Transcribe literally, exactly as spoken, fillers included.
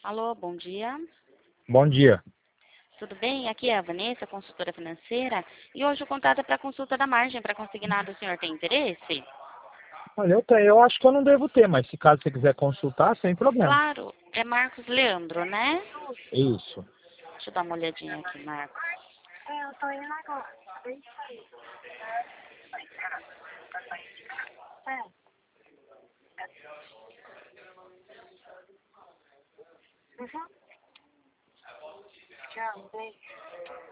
Alô, bom dia. Bom dia. Tudo bem? Aqui é a Vanessa, consultora financeira, e hoje o contato é para consulta da margem para consignado. O senhor tem interesse? Olha, eu, tenho, eu acho que eu não devo ter, mas se caso você quiser consultar, sem problema. Claro, é Marcos Leandro, né? Isso. Deixa eu dar uma olhadinha aqui, Marcos. É, eu tô indo agora. É. Uhum. Tchau, beijo.